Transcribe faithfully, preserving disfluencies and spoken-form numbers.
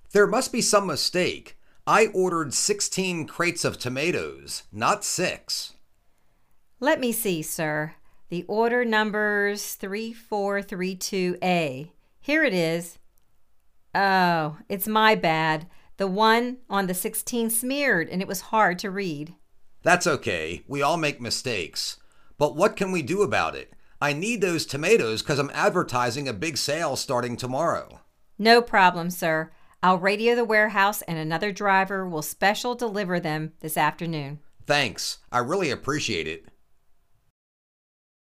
There must be some mistake. I ordered sixteen crates of tomatoes, not six. Let me see, sir. The order number's three four three two A. Here it is. Oh, it's my bad. The one on the sixteen smeared and it was hard to read. That's okay. We all make mistakes. But what can we do about it? I need those tomatoes because I'm advertising a big sale starting tomorrow. No problem, sir. I'll radio the warehouse and another driver will special deliver them this afternoon. Thanks. I really appreciate it.